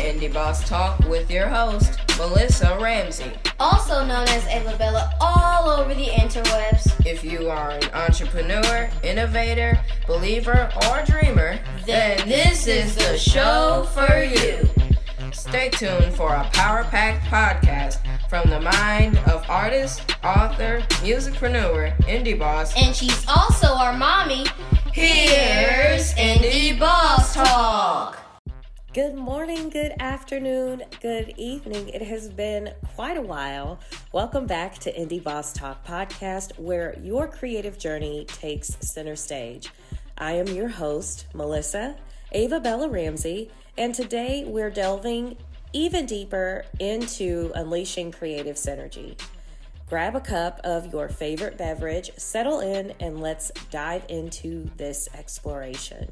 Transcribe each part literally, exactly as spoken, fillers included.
Indie Boss Talk with your host, Melissa Ramsey. Also known as Ava Bella all over the interwebs. If you are an entrepreneur, innovator, believer, or dreamer, then this is the show for you. Stay tuned for a power-packed podcast from the mind of artist, author, musicpreneur, indie boss. And she's also our mommy. Here's Indie Boss Talk. Good morning, good afternoon, good evening. It has been quite a while. Welcome back to Indie Boss Talk podcast, where your creative journey takes center stage. I am your host, Melissa, Ava Bella Ramsey, and today we're delving even deeper into unleashing creative synergy. Grab a cup of your favorite beverage, settle in, and let's dive into this exploration.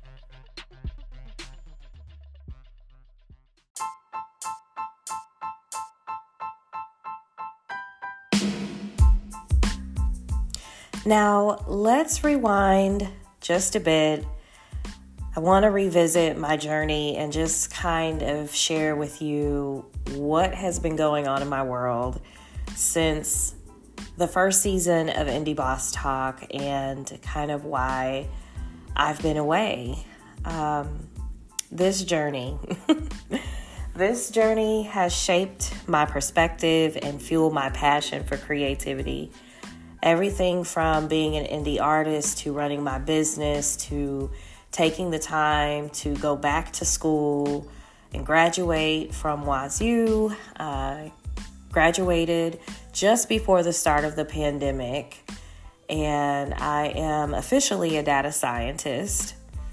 Now, let's rewind just a bit. I want to revisit my journey and just kind of share with you what has been going on in my world since the first season of Indie Boss Talk and kind of why I've been away. Um, this journey, this journey has shaped my perspective and fueled my passion for creativity. Everything from being an indie artist to running my business to taking the time to go back to school and graduate from Wazoo. Uh, graduated just before the start of the pandemic, and I am officially a data scientist.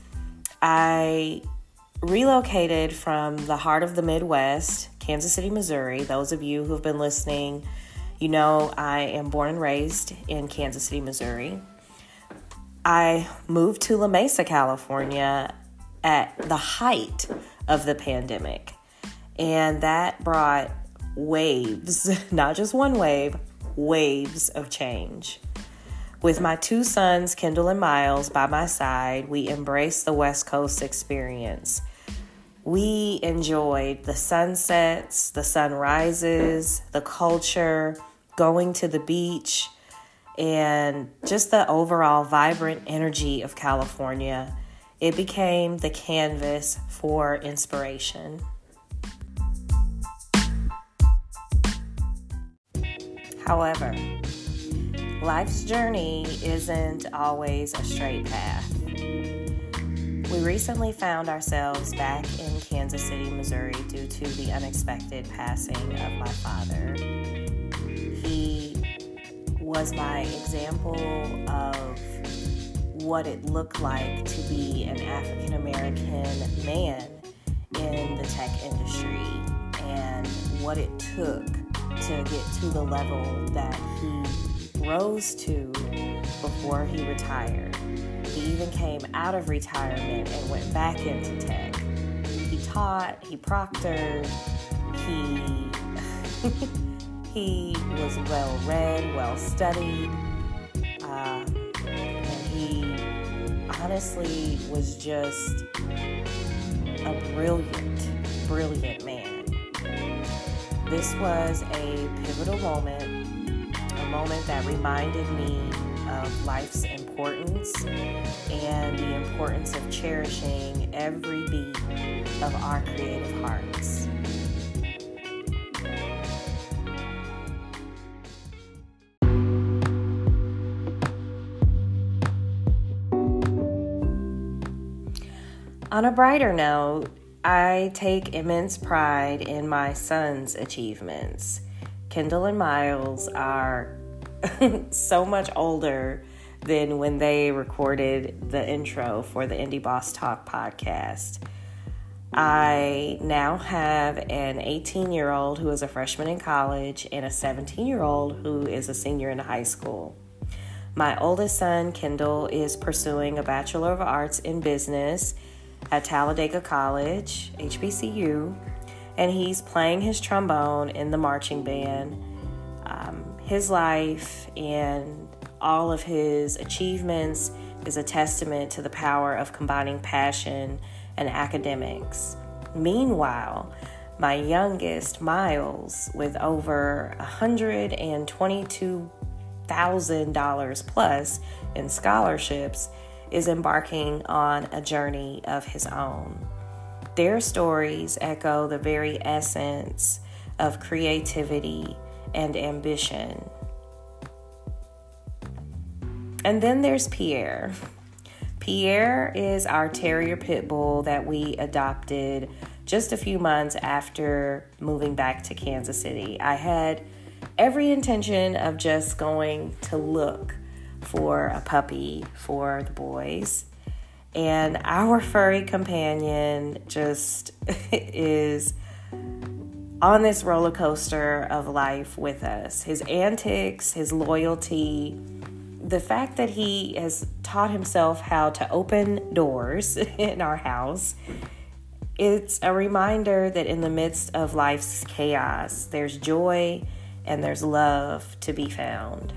I relocated from the heart of the Midwest, Kansas City, Missouri. Those of you who have been listening, you know I am born and raised in Kansas City, Missouri. I moved to La Mesa, California at the height of the pandemic, and that brought waves, not just one wave, waves of change. With my two sons, Kendall and Miles, by my side, we embraced the West Coast experience. We enjoyed the sunsets, the sunrises, the culture, going to the beach, and just the overall vibrant energy of California. It became the canvas for inspiration. However, life's journey isn't always a straight path. We recently found ourselves back in Kansas City, Missouri due to the unexpected passing of my father. He was my example of what it looked like to be an African American man in the tech industry and what it took to get to the level that he rose to before he retired. He even came out of retirement and went back into tech. He taught, he proctored, he he was well read, well studied, uh, and he honestly was just a brilliant, brilliant man. This was a pivotal moment, a moment that reminded me of life's importance and the importance of cherishing every beat of our creative hearts. On a brighter note, I take immense pride in my son's achievements. Kendall and Miles are so much older than when they recorded the intro for the Indie Boss Talk podcast. I now have an eighteen-year-old who is a freshman in college and a seventeen-year-old who is a senior in high school. My oldest son, Kendall, is pursuing a Bachelor of Arts in Business at Talladega College, H B C U, and he's playing his trombone in the marching band. Um, his life and all of his achievements is a testament to the power of combining passion and academics. Meanwhile, my youngest, Miles, with over one hundred twenty-two thousand dollars plus in scholarships, is embarking on a journey of his own. Their stories echo the very essence of creativity and ambition. And then there's Pierre. Pierre is our terrier pit bull that we adopted just a few months after moving back to Kansas City. I had every intention of just going to look for a puppy for the boys. And our furry companion just is on this roller coaster of life with us. His antics, his loyalty, the fact that he has taught himself how to open doors in our house. It's a reminder that in the midst of life's chaos, there's joy and there's love to be found.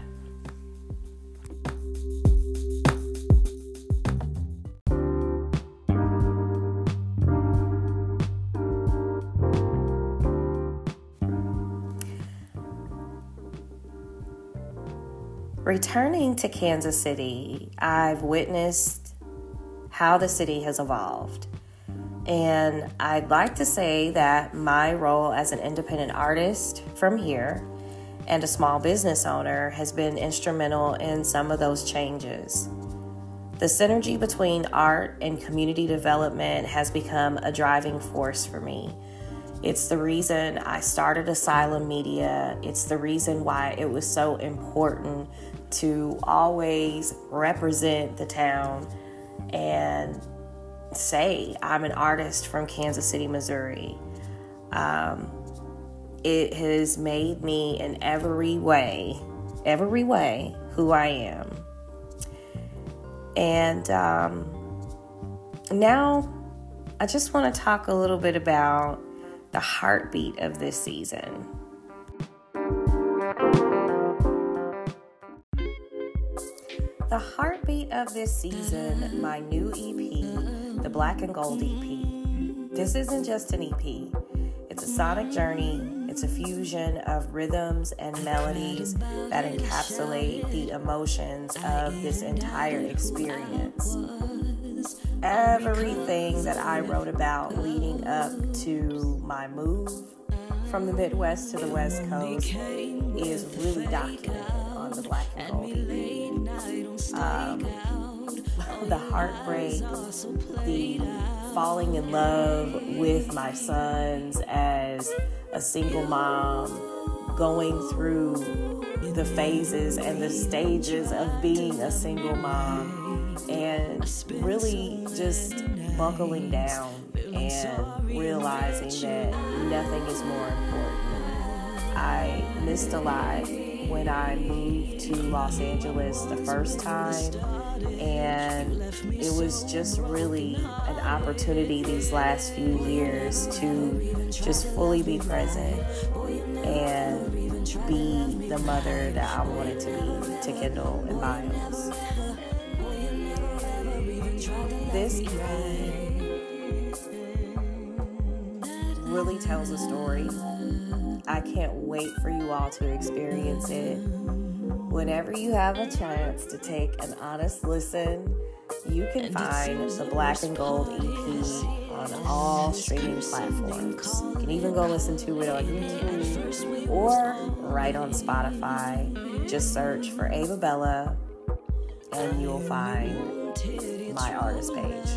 Returning to Kansas City, I've witnessed how the city has evolved. And I'd like to say that my role as an independent artist from here and a small business owner has been instrumental in some of those changes. The synergy between art and community development has become a driving force for me. It's the reason I started Asylum Media. It's the reason why it was so important to always represent the town and say I'm an artist from Kansas City, Missouri. Um, it has made me in every way, every way, who I am. And um, now I just want to talk a little bit about the heartbeat of this season. The heartbeat of this season, my new E P, the Black and Gold E P. This isn't just an E P. It's a sonic journey. It's a fusion of rhythms and melodies that encapsulate the emotions of this entire experience. Everything that I wrote about leading up to my move from the Midwest to the West Coast is really documented on the Black and Gold E P. Um, the heartbreak, the falling in love with my sons as a single mom, going through the phases and the stages of being a single mom, and really just buckling down and realizing that nothing is more important. I missed a lot when I moved to Los Angeles the first time, and it was just really an opportunity these last few years to just fully be present and be the mother that I wanted to be to Kendall and Miles. This E P really tells a story. I can't wait for you all to experience it. Whenever you have a chance to take an honest listen, you can find the Black and Gold E P on all streaming platforms. You can even go listen to it on YouTube or right on Spotify. Just search for Ava Bella and you'll find my artist page.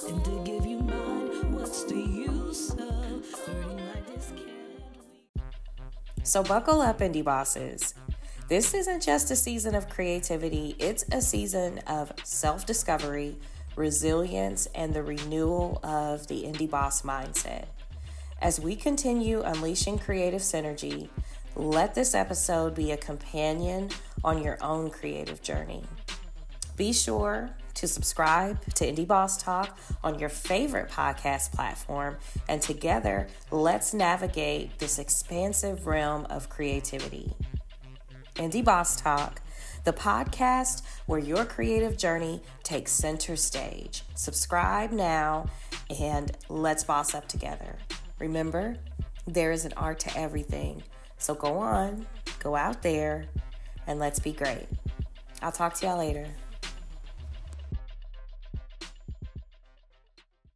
So buckle up, indie bosses. This isn't just a season of creativity, it's a season of self-discovery, resilience, and the renewal of the indie boss mindset. As we continue unleashing creative synergy, let this episode be a companion on your own creative journey. Be sure to subscribe to Indie Boss Talk on your favorite podcast platform, and together, let's navigate this expansive realm of creativity. Indie Boss Talk, the podcast where your creative journey takes center stage. Subscribe now and let's boss up together. Remember, there is an art to everything. So go on, go out there, and let's be great. I'll talk to y'all later.